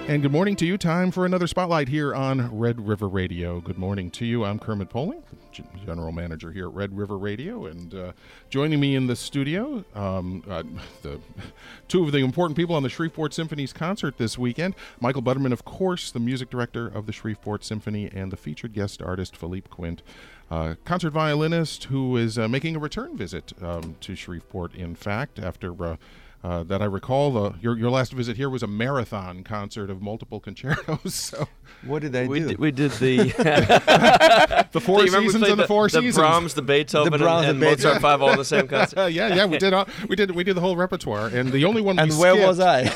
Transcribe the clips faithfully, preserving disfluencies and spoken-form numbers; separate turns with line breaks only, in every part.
And good morning to you. Time for another Spotlight here on Red River Radio. Good morning to you. I'm Kermit Poling, General Manager here at Red River Radio. And uh, joining me in the studio, um, uh, the two of the important people on the Shreveport Symphony's concert this weekend. Michael Butterman, of course, the music director of the Shreveport Symphony, and the featured guest artist, Philippe Quint, uh, concert violinist who is uh, making a return visit um, to Shreveport, in fact, after... Uh, Uh, that I recall, uh, your your last visit here was a marathon concert of multiple concertos. So
what did I
we
do?
D- we did the
the Four Seasons and the,
the
Four
the
Seasons,
the Brahms, the Beethoven,
the Brahms
and, and
and
Mozart Five all in the same concert.
Uh, yeah, yeah, we did all, we did we did the whole repertoire, and the only one we
and
skipped,
where was I?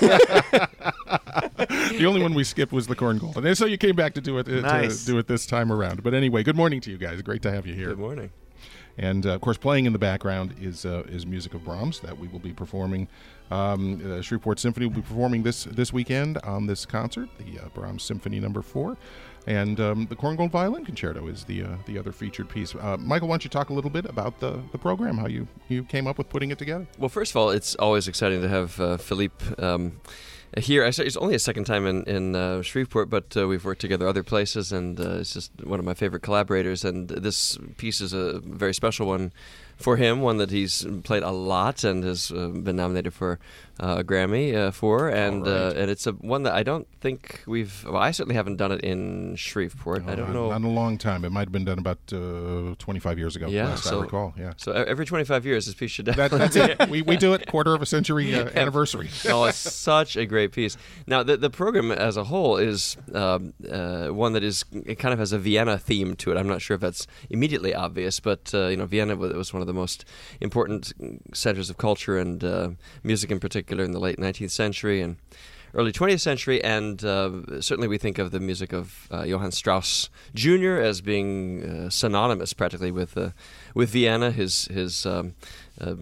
the only one we skipped was the Korngold, and so you came back to do it uh,
Nice.
to do it this time around. But anyway, good morning to you guys. Great to have you here.
Good morning.
And uh, of course, playing in the background is uh, is music of Brahms that we will be performing. Um, uh, Shreveport Symphony will be performing this this weekend on this concert, the uh, Brahms Symphony Number Four, and um, the Korngold Violin Concerto is the uh, the other featured piece. Uh, Michael, why don't you talk a little bit about the, the program, how you, you came up with putting it together?
Well, first of all, it's always exciting to have uh, Philippe um, here. I say it's only a second time in in uh, Shreveport, but uh, we've worked together other places, and uh, it's just one of my favorite collaborators. And this piece is a very special one for him, one that he's played a lot and has uh, been nominated for uh, a Grammy uh, for, and
right.
uh, and it's a one that I don't think we've. Well, I certainly haven't done it in Shreveport.
Oh,
I don't
not,
know.
Not in a long time. It might have been done about uh, twenty-five years ago.
Yeah,
last
so,
I recall. Yeah.
So every twenty-five years, this piece should
That,
definitely.
that's it. We we do it quarter of a century uh, anniversary.
Oh, it's such a great piece. Now, the the program as a whole is um, uh, one that is it kind of has a Vienna theme to it. I'm not sure if that's immediately obvious, but uh, you know, Vienna was, was one of the most important centers of culture and uh, music in particular in the late nineteenth century and early twentieth century, and uh, certainly we think of the music of uh, Johann Strauss Junior as being uh, synonymous practically with uh, with Vienna. His his um, uh,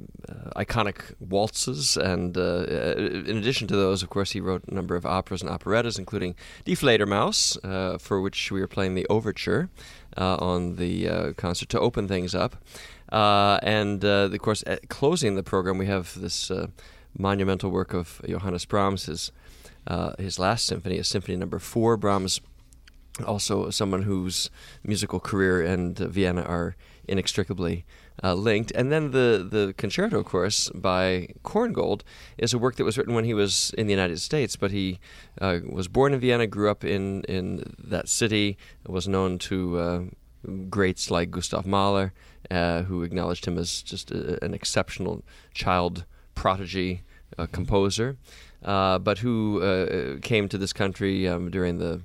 uh, iconic waltzes, and uh, in addition to those, of course, he wrote a number of operas and operettas, including Die Fledermaus, uh, for which we are playing the overture uh, on the uh, concert to open things up. Uh, and, uh, of course, at closing the program, we have this uh, monumental work of Johannes Brahms, his, uh, his last symphony, is Symphony Number Four. Brahms, also someone whose musical career and uh, Vienna are inextricably uh, linked. And then the, the concerto, of course, by Korngold, is a work that was written when he was in the United States, but he uh, was born in Vienna, grew up in, in that city, was known to uh, greats like Gustav Mahler, Uh, who acknowledged him as just a, an exceptional child prodigy uh, composer, uh, but who uh, came to this country um, during the,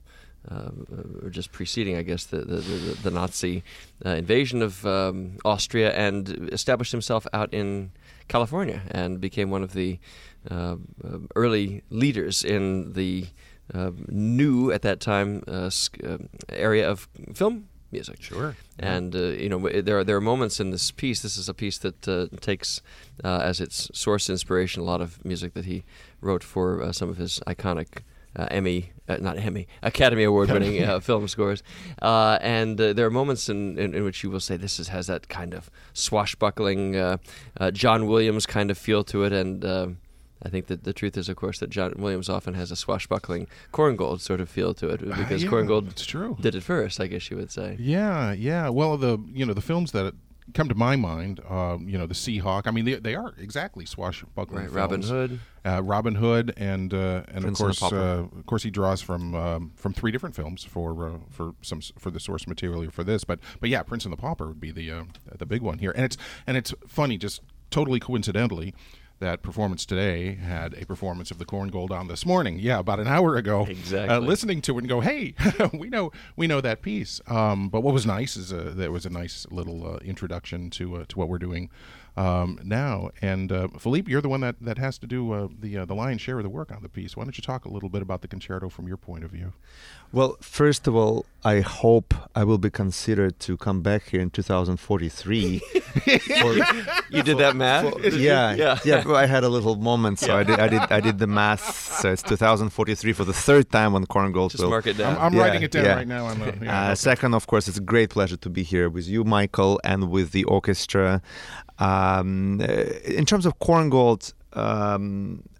uh, or just preceding, I guess, the the, the, the Nazi uh, invasion of um, Austria, and established himself out in California and became one of the uh, early leaders in the uh, new, at that time, uh, sc- uh, area of film music.
Sure.
And uh, you know, there are there are moments in this piece. This is a piece that uh, takes uh, as its source inspiration a lot of music that he wrote for uh, some of his iconic uh, Emmy, uh, not Emmy, Academy Award-winning uh, film scores. Uh, and uh, there are moments in, in, in which you will say this is, has that kind of swashbuckling uh, uh, John Williams kind of feel to it, and. Uh, I think that the truth is, of course, that John Williams often has a swashbuckling Korngold sort of feel to it, because
uh, yeah,
Korngold
it's true.
did it first, I guess you would say.
Yeah, yeah. Well, the you know the films that come to my mind, um, you know, the Seahawk. I mean, they, they are exactly swashbuckling
Right,
films.
Robin Hood,
uh, Robin Hood, and uh, and
Prince
of
and the
course,
Pauper.
uh, of course, he draws from um, from three different films for uh, for some for the source material for this. But but yeah, Prince and the Pauper would be the uh, the big one here, and it's and it's funny, just totally coincidentally, that Performance Today had a performance of the Korngold on this morning. Yeah, about an hour ago.
Exactly.
Uh, listening to it and go, hey, we know we know that piece. Um, but what was nice is uh, there was a nice little uh, introduction to uh, to what we're doing um, now. And uh, Philippe, you're the one that, that has to do uh, the uh, the lion's share of the work on the piece. Why don't you talk a little bit about the concerto from your point of view?
Well, first of all, I hope I will be considered to come back here in two thousand forty-three. for,
you did that math?
for, yeah,
Yeah.
yeah. But I had a little moment, so
Yeah.
I did, I did, I did the math. So it's two thousand forty-three for the third time on Korngold.
Just
will-
mark it down.
I'm, I'm
Yeah,
writing it down
yeah.
right now. On the, yeah,
Uh, second, of course, it's a great pleasure to be here with you, Michael, and with the orchestra. Um, uh, in terms of Korngold, um,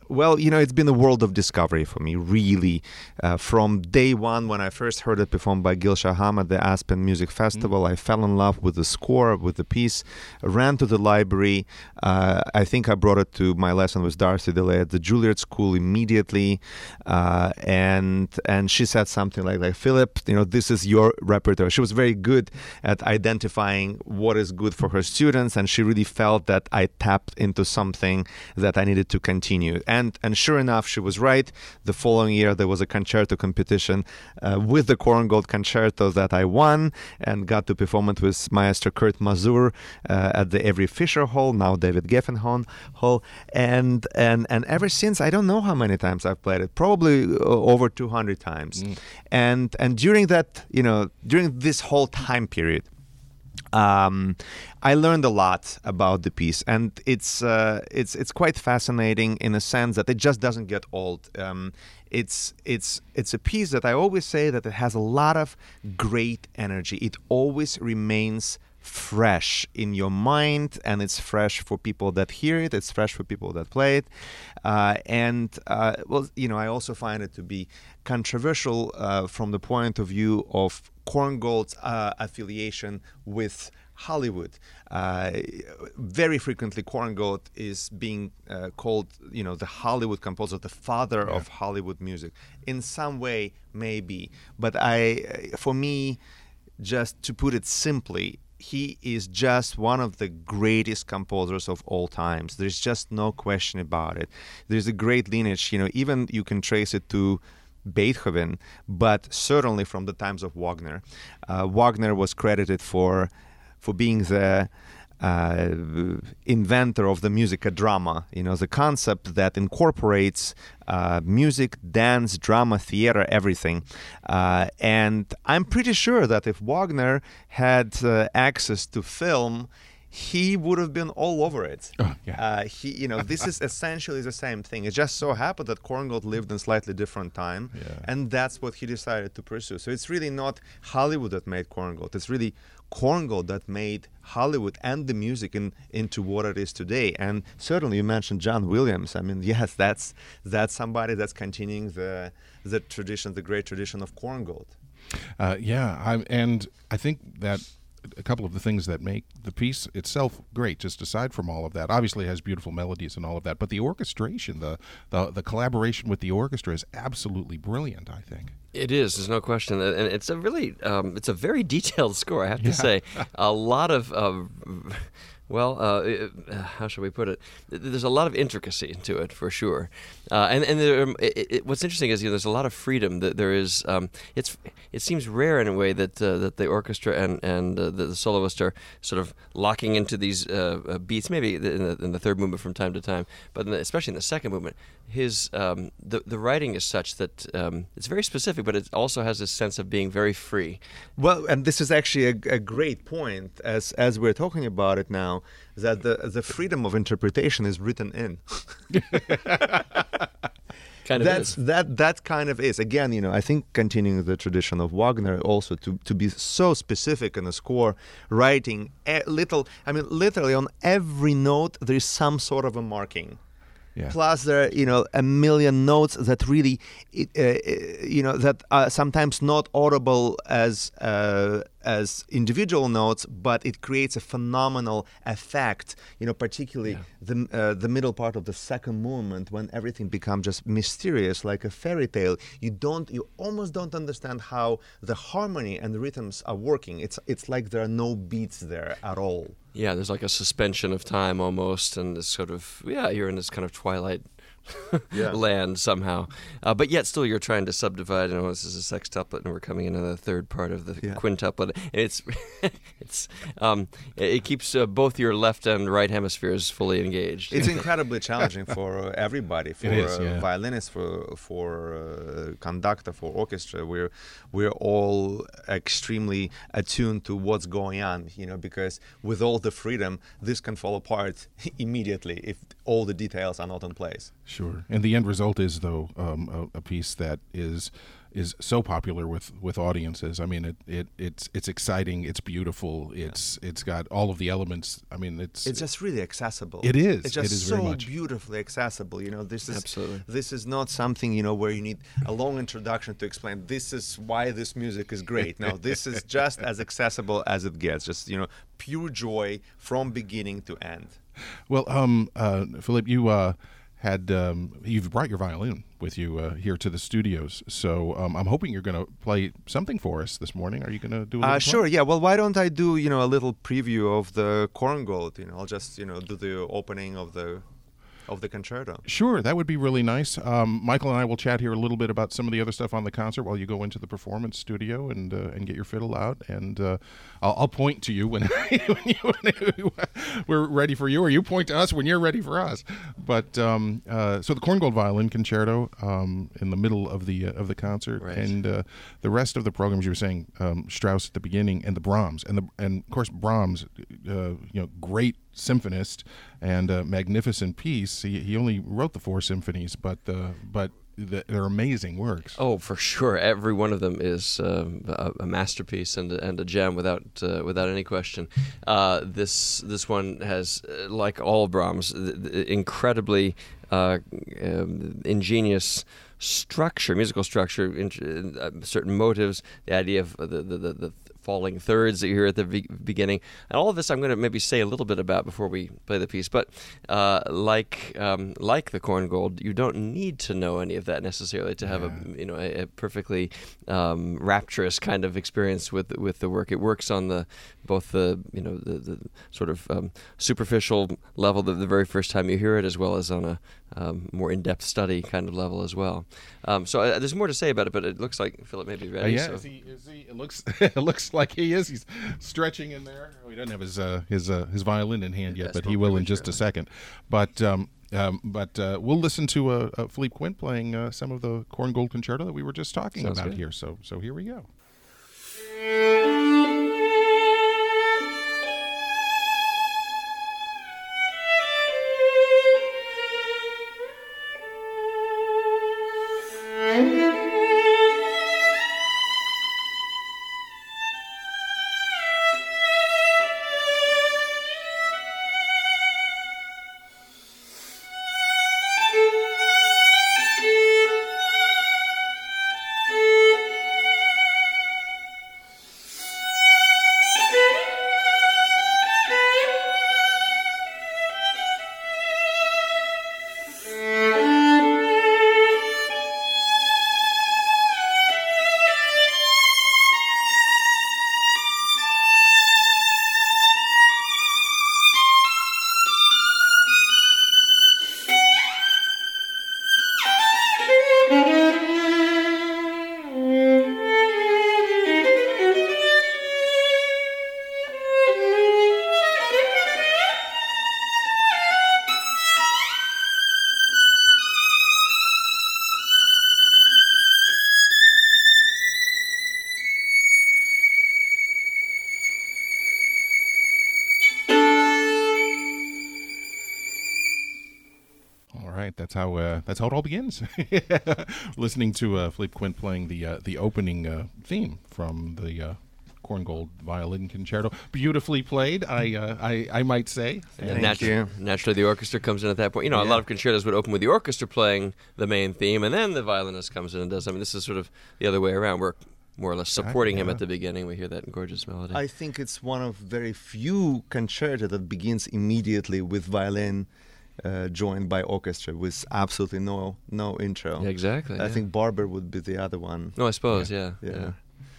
Well, you know, it's been a world of discovery for me, really. Uh, from day one, when I first heard it performed by Gil Shaham at the Aspen Music Festival, mm-hmm. I fell in love with the score, with the piece, ran to the library. Uh, I think I brought it to my lesson with Darcy DeLay at the Juilliard School immediately. Uh, and and she said something like, like, Philip, you know, this is your repertoire. She was very good at identifying what is good for her students, and she really felt that I tapped into something that I needed to continue. And and sure enough, she was right. The following year, there was a concerto competition uh, with the Korngold Concerto that I won and got to perform it with Maestro Kurt Mazur uh, at the Avery Fisher Hall, now David Geffen Hall. And, and, and ever since, I don't know how many times I've played it, probably uh, over two hundred times. Mm. And, and during that, you know, during this whole time period, Um, I learned a lot about the piece, and it's uh, it's it's quite fascinating in a sense that it just doesn't get old. Um, it's it's it's a piece that I always say that it has a lot of great energy. It always remains fresh in your mind, and it's fresh for people that hear it. It's fresh for people that play it, uh, and uh, well, you know, I also find it to be controversial uh, from the point of view of Korngold's uh, affiliation with Hollywood. Uh, very frequently, Korngold is being uh, called, you know, the Hollywood composer, the father yeah. of Hollywood music. In some way, maybe, but I, for me, just to put it simply, he is just one of the greatest composers of all times. There's just no question about it. There's a great lineage, you know, even you can trace it to Beethoven, but certainly from the times of Wagner. Uh, Wagner was credited for for being the uh, inventor of the musica drama, you know, the concept that incorporates uh, music, dance, drama, theater, everything. Uh, and I'm pretty sure that if Wagner had uh, access to film, he would have been all over it.
Oh, yeah.
uh, he, you know, this is essentially the same thing. It just so happened that Korngold lived in slightly different time,
yeah.
and that's what he decided to pursue. So it's really not Hollywood that made Korngold. It's really Korngold that made Hollywood and the music in, into what it is today. And certainly, you mentioned John Williams. I mean, yes, that's that's somebody that's continuing the the tradition, the great tradition of Korngold.
Uh, yeah, I, and I think that a couple of the things that make the piece itself great, just aside from all of that, obviously it has beautiful melodies and all of that, but the orchestration, the the, the collaboration with the orchestra is absolutely brilliant, I think.
It is, there's no question, and it's a really, um, it's a very detailed score, I have to
Yeah.
say. A lot of, uh, well, uh, how shall we put it? There's a lot of intricacy to it, for sure. Uh, and and there, it, it, what's interesting is, you know, there's a lot of freedom. That there is, um, it's it seems rare in a way that uh, that the orchestra and and uh, the, the soloist are sort of locking into these uh, beats. Maybe in the, in the third movement from time to time, but in the, especially in the second movement, his um, the the writing is such that um, it's very specific, but it also has this sense of being very free.
Well, and this is actually a, a great point, as as we're talking about it now, that the the freedom of interpretation is written in.
Kind of
That's
is.
that that kind of is. Again, you know, I think continuing the tradition of Wagner also to, to be so specific in a score, writing a little, I mean, literally on every note there is some sort of a marking.
Yeah.
Plus, there are, you know, a million notes that really, it, uh, you know, that are sometimes not audible as uh, as individual notes, but it creates a phenomenal effect. You know, particularly
Yeah.
the uh, the middle part of the second movement, when everything becomes just mysterious, like a fairy tale. You don't, you almost don't understand how the harmony and the rhythms are working. It's it's like there are no beats there at all.
Yeah, there's like a suspension of time almost, and this sort of, yeah, you're in this kind of twilight
Yeah.
land somehow. Uh, but yet still you're trying to subdivide, you know, this is a sextuplet and we're coming into the third part of the
Yeah.
quintuplet. And it's, it's um, it it keeps uh, both your left and right hemispheres fully engaged.
It's incredibly challenging for uh, everybody, for
It is,
uh,
yeah.
violinists, for for uh, conductor, for orchestra. We're we're all extremely attuned to what's going on, you know, because with all the freedom, this can fall apart immediately if all the details are not in place.
Sure. And the end result is, though, um, a, a piece that is is so popular with, with audiences. I mean, it, it it's it's exciting. It's beautiful. It's yeah. it's got all of the elements. I mean, it's
it's just really accessible.
It is.
It's just
it is
so
very much.
beautifully accessible. You know, this is
Absolutely.
This is not something, you know, where you need a long introduction to explain this is why this music is great. No, this is just as accessible as it gets. Just, you know, pure joy from beginning to end.
Well, um, uh, Philippe, you uh, had um, you've brought your violin with you uh, here to the studios, so um, I'm hoping you're going to play something for us this morning. Are you going to do a little
Uh, sure, yeah. Well, why don't I do, you know, a little preview of the Korngold? You know, I'll just, you know, do the opening of the of the concerto.
Sure, that would be really nice. Um, Michael and I will chat here a little bit about some of the other stuff on the concert while you go into the performance studio and uh, and get your fiddle out. And uh, I'll, I'll point to you when, when, you, when we're ready for you, or you point to us when you're ready for us. But um, uh, so the Korngold Violin Concerto um, in the middle of the uh, of the concert,
right.
and uh, the rest of the programs you were saying, um, Strauss at the beginning, and the Brahms, and the and of course Brahms, uh, you know, great symphonist and a magnificent piece. He, he only wrote the four symphonies, but uh, but the, they're amazing works.
Oh, for sure. Every one of them is um, a, a masterpiece and a, and a gem without uh, without any question. Uh, this this one has, uh, like all Brahms, th- th- incredibly uh, um, ingenious structure, musical structure, in, uh, certain motives, the idea of the the, the, the falling thirds that you hear at the be- beginning. And all of this I'm going to maybe say a little bit about before we play the piece. But uh, like um, like the Korngold, you don't need to know any of that necessarily to have
yeah.
a you know a, a perfectly um, rapturous kind of experience with with the work. It works on the both the you know the, the sort of um, superficial level the, the very first time you hear it, as well as on a um, more in-depth study kind of level as well. Um, so uh, there's more to say about it, but it looks like Philip may be
Uh,
ready.
yeah,
so.
is he, is he, it looks it looks like he is. He's stretching in there. Oh, he doesn't have his uh, his uh, his violin in hand yet,
Yes,
but he
well,
will in
pretty
just a
sure.
second. But um, um, but uh, we'll listen to uh, uh, Philippe Quint playing uh, some of the Korngold Concerto that we were just talking
Sounds
about
good.
here. So so here we go. That's how uh, that's how it all begins. Listening to uh, Philippe Quint playing the uh, the opening uh, theme from the uh, Korngold Violin Concerto, beautifully played. I uh, I, I might say.
And
Thank
natu-
you.
naturally, the orchestra comes in at that point. You know, a
Yeah.
lot of concertos would open with the orchestra playing the main theme, and then the violinist comes in and does. I mean, this is sort of the other way around. We're more or less supporting him
yeah.
at the beginning. We hear that gorgeous melody.
I think it's one of very few concerto that begins immediately with violin uh, joined by orchestra with absolutely no no intro.
Yeah, exactly.
I
yeah.
think Barber would be the other one.
No, I suppose. Yeah.
Yeah.
yeah.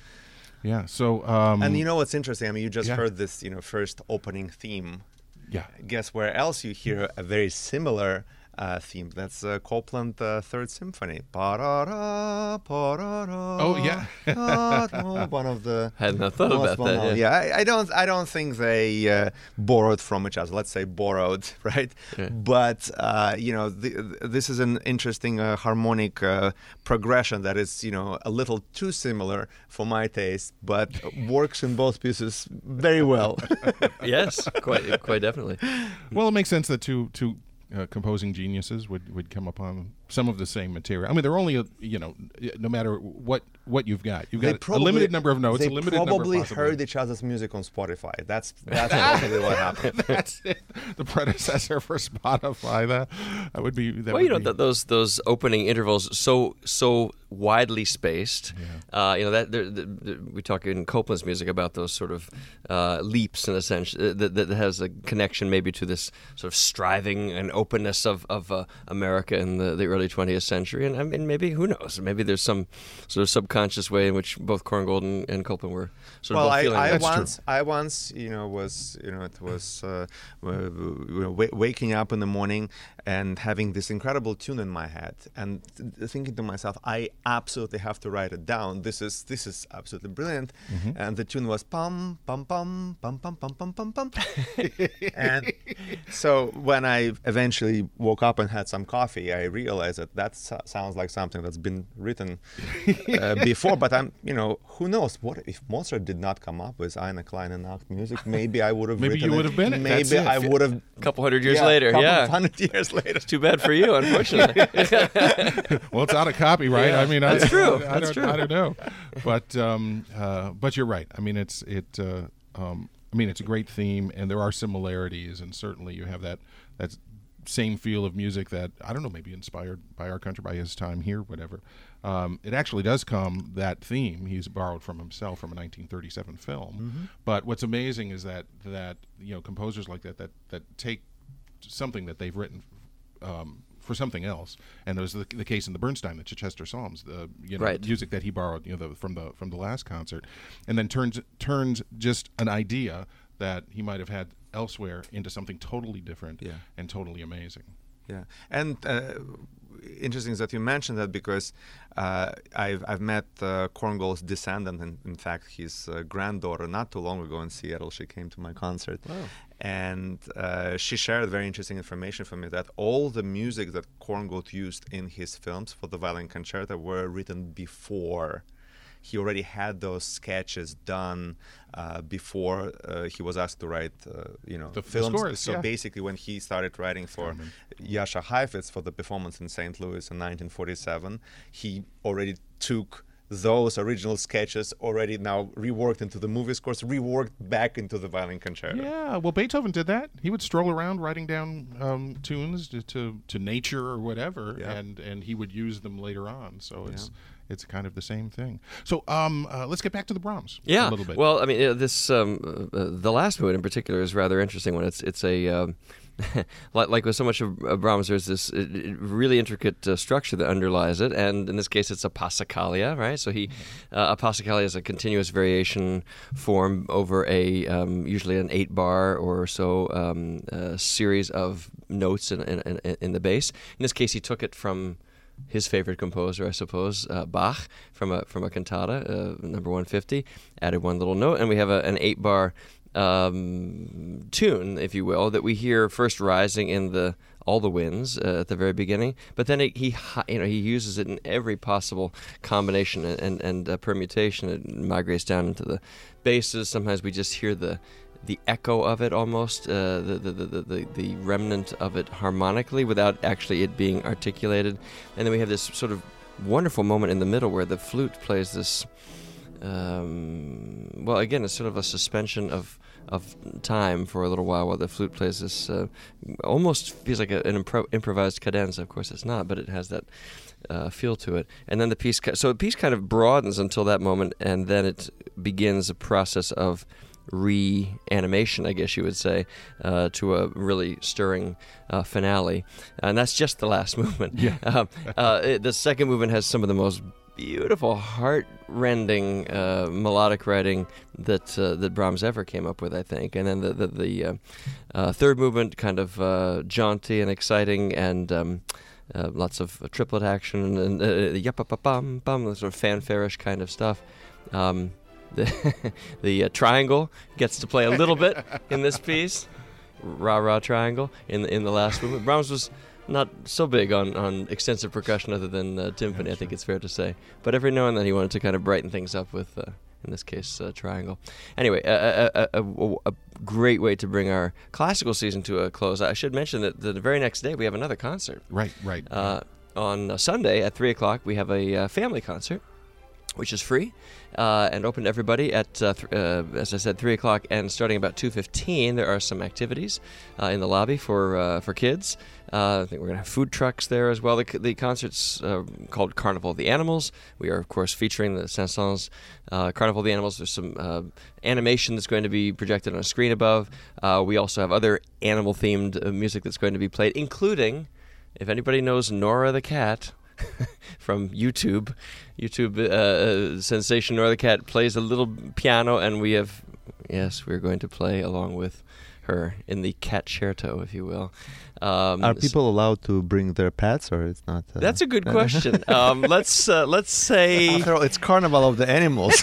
Yeah. So. Um,
And you know what's interesting? I mean, you just
yeah.
heard this, you know, first opening theme.
Yeah.
Guess where else you hear a very similar uh, theme? That's uh, Copland uh, Third Symphony. Pa-da-da, pa-da-da,
Oh, yeah.
da-da, one of the
Hadn't not thought
most
about that.
well-known-
Yeah.
yeah. I, I don't. I don't think they uh, borrowed from each other. Let's say borrowed, right?
Yeah.
But uh, you know, the, this is an interesting uh, harmonic uh, progression that is, you know, a little too similar for my taste, but works in both pieces very well.
Yes, quite, quite definitely.
Well, it makes sense that two two uh, composing geniuses would, would come upon some of the same material. I mean, they're only, a, you know, no matter what what you've got, you've got
probably,
a limited number of notes,
they
a limited
probably
number of
heard each other's music on Spotify. That's that's probably what happened.
That's it. The predecessor for Spotify. That that would be. That
well,
would
you know,
be,
th- those those opening intervals so so widely spaced.
Yeah.
Uh, you know that there, there, we talk in Copland's music about those sort of uh, leaps in a sense uh, that, that has a connection maybe to this sort of striving and openness of of uh, America in the, the early twentieth century. And I mean, maybe who knows? Maybe there's some sort of subconscious way in which both Korngold and, and Copland were sort
well,
of both
I,
feeling
I
that.
once, I once, you know, was, you know, it was uh, w- w- waking up in the morning and having this incredible tune in my head, and th- thinking to myself, I absolutely have to write it down. This is this is absolutely brilliant.
Mm-hmm.
And the tune was pum pum pum pum pum pum pum pum pum. And so when I eventually woke up and had some coffee, I realized that that so- sounds like something that's been written uh, before. But I'm, you know, who knows? What if Mozart did not come up with Eine kleine Nacht music? Maybe I would have.
Maybe
written
you would have been it.
Maybe
That's it.
I would have.
A couple hundred years
yeah,
later,
couple
yeah.
hundred years later.
It's too bad for you, unfortunately.
Well, it's out of copyright.
Yeah,
I mean, I,
that's true.
I,
That's
don't,
true.
I don't know, but um, uh, but you're right. I mean, it's it. Uh, um, I mean, it's a great theme, and there are similarities, and certainly you have that that same feel of music that I don't know, maybe inspired by our country, by his time here, whatever. Um, it actually does come, that theme he's borrowed from himself from a nineteen thirty-seven film.
Mm-hmm.
But what's amazing is that that you know composers like that that that take something that they've written um, for something else, and it was the, the case in the Bernstein, the Chichester Psalms, the you know
Right.
music that he borrowed, you know, the, from the from the last concert, and then turns turns just an idea that he might have had elsewhere into something totally different
Yeah.
and totally amazing.
Yeah, and uh, interesting is that you mentioned that because uh, I've I've met uh, Korngold's descendant, and in fact his uh, granddaughter, not too long ago in Seattle. She came to my concert,
Wow.
and uh, she shared very interesting information for me that all the music that Korngold used in his films for the violin concerto were written before. He already had those sketches done uh, before uh, he was asked to write, uh, you know,
The- the
films.
scores,
so
yeah.
basically, when he started writing for
Carmen.
Jascha Heifetz for the performance in Saint Louis in nineteen forty-seven, he already took those original sketches, already now reworked into the movie scores, reworked back into the violin concerto.
Yeah, well, Beethoven did that. He would stroll around writing down um, tunes to, to to nature or whatever,
Yeah.
and and he would use them later on. So
Yeah.
it's it's kind of the same thing. So um, uh, let's get back to the Brahms.
Yeah.
a little bit.
Well, I mean, uh, this um, uh, the last movement in particular is rather interesting. When it's it's a um, like, like with so much of uh, Brahms, there's this uh, really intricate uh, structure that underlies it, and in this case, it's a Passacaglia, right? So he uh, a Passacaglia is a continuous variation form over a um, usually an eight bar or so um, uh, series of notes in, in, in, in the bass. In this case, he took it from his favorite composer, I suppose, uh, Bach, from a from a cantata, uh, number one fifty, added one little note, and we have a, an eight-bar um, tune, if you will, that we hear first rising in the all the winds uh, at the very beginning, but then it, he hi- you know he uses it in every possible combination and and, and uh, permutation. It migrates down into the basses. Sometimes we just hear the the echo of it almost, uh, the, the, the, the, the remnant of it harmonically without actually it being articulated. And then we have this sort of wonderful moment in the middle where the flute plays this, um, well, again, it's sort of a suspension of of time for a little while while the flute plays this, uh, almost feels like a, an impro- improvised cadenza. Of course it's not, but it has that uh, feel to it. And then the piece, so the piece kind of broadens until that moment, and then it begins a process of reanimation, I guess you would say, uh, to a really stirring uh, finale. And that's just the last movement.
Yeah.
um, uh, it, the second movement has some of the most beautiful, heart-rending uh, melodic writing that uh, that Brahms ever came up with, I think. And then the the, the uh, uh, third movement, kind of uh, jaunty and exciting, and um, uh, lots of triplet action and uh, yap-pa-pa-bum, bum, sort of fanfare-ish kind of stuff. Um, The, the uh, triangle gets to play a little bit in this piece. Rah-rah triangle in the, in the last movement. Brahms was not so big on, on extensive percussion other than uh, timpani, I think it's fair to say. But every now and then he wanted to kind of brighten things up with uh, in this case, uh, triangle. Anyway, a, a, a, a, a great way to bring our classical season to a close. I should mention that the very next day we have another concert.
Right, right.
Uh, on uh, Sunday at three o'clock, we have a uh, family concert, which is free uh, and open to everybody at, uh, th- uh, as I said, three o'clock. And starting about two fifteen, there are some activities uh, in the lobby for uh, for kids. Uh, I think we're going to have food trucks there as well. The, the concert's uh, called Carnival of the Animals. We are, of course, featuring the Saint-Saëns uh, Carnival of the Animals. There's some uh, animation that's going to be projected on a screen above. Uh, we also have other animal-themed uh, music that's going to be played, including, if anybody knows Nora the Cat from YouTube, YouTube uh, sensation Nora the Cat plays a little piano, and we have, yes, we're going to play along with her in the Catcerto, if you will. Um,
Are people allowed to bring their pets, or it's not? Uh,
that's a good question. um, let's uh, let's say
After all, it's Carnival of the Animals.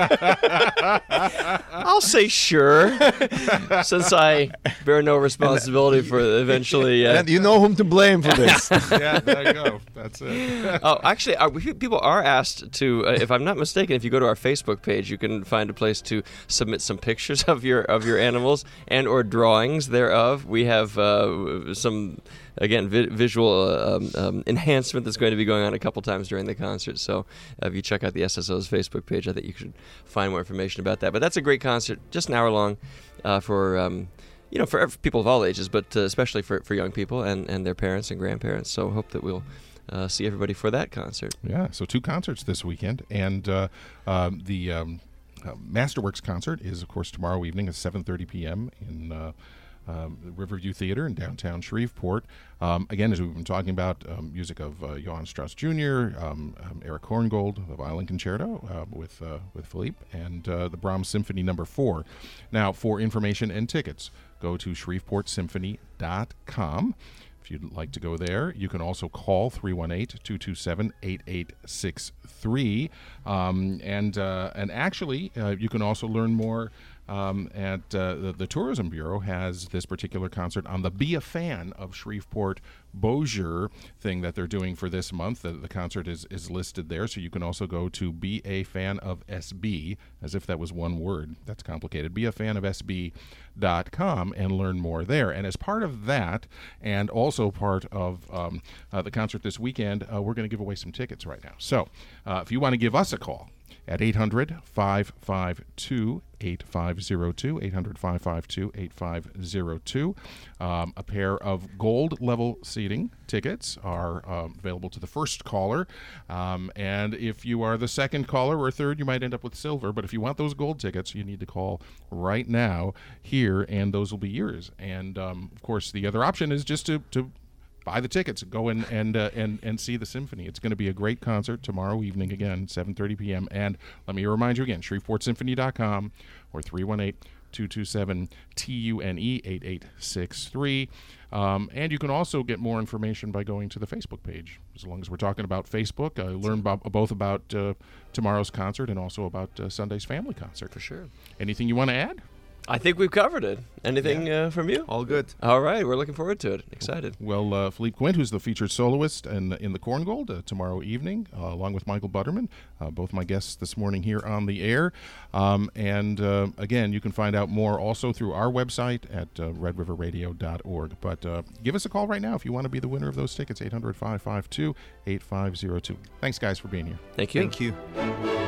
I'll say sure, since I bear no responsibility for eventually. Uh,
And you know whom to blame for this.
Yeah, there you go. That's it.
Oh, actually, uh, we- people are asked to. Uh, if I'm not mistaken, if you go to our Facebook page, you can find a place to submit some pictures of your of your animals and or drawings thereof. We have uh, some, again, vi- visual uh, um, um, enhancement that's going to be going on a couple times during the concert. So uh, if you check out the S S O's Facebook page, I think you should find more information about that. But that's a great concert, just an hour long, uh, for. Um, You know, for ev- people of all ages, but uh, especially for, for young people and, and their parents and grandparents. So hope that we'll uh, see everybody for that concert.
Yeah, so two concerts this weekend, and uh, um, the um, uh, Masterworks concert is, of course, tomorrow evening at seven thirty p.m. in uh, um, the Riverview Theater in downtown Shreveport. Um, again, as we've been talking about, um, music of uh, Johann Strauss Junior, um, um, Eric Korngold, the violin concerto uh, with uh, with Philippe, and uh, the Brahms Symphony Number Four. Now, for information and tickets, go to shreveport symphony dot com. If you'd like to go there, you can also call three one eight, two two seven, eight eight six three. Um, and uh, and actually, uh, you can also learn more um, at uh, the, the Tourism Bureau has this particular concert on the Be a Fan of Shreveport Bossier thing that they're doing for this month. The, the concert is, is listed there, so you can also go to Be a Fan of S B, as if that was one word. That's complicated. Be a Fan of S B dot com and learn more there. And as part of that, and also part of um, uh, the concert this weekend, uh, we're going to give away some tickets right now. So uh, if you want to give us a call at eight hundred, five five two, eight five zero two, eight hundred, five five two, eight five zero two. Um, a pair of gold level seating tickets are um, available to the first caller. Um, and if you are the second caller or third, you might end up with silver. But if you want those gold tickets, you need to call right now here, and those will be yours. And, um, of course, the other option is just to, to buy the tickets, go in and uh, and and see the symphony. It's going to be a great concert tomorrow evening, again, seven thirty p.m. And let me remind you again, shreveport symphony dot com or three one eight, two two seven, T U N E, eight eight six three. Um, and you can also get more information by going to the Facebook page. As long as we're talking about Facebook, uh, learn about, both about uh, tomorrow's concert and also about uh, Sunday's family concert.
For sure.
Anything you want to add?
I think we've covered it. Anything uh, from you?
All good.
All right, we're looking forward to it. Excited.
Well, uh, Philippe Quint, who's the featured soloist in, in the Korngold uh, tomorrow evening, uh, along with Michael Butterman, uh, both my guests this morning here on the air. Um, and uh, again, you can find out more also through our website at uh, red river radio dot org. But uh, give us a call right now if you want to be the winner of those tickets, eight hundred, five five two, eight five zero two. Thanks, guys, for being here.
Thank you.
Thank you.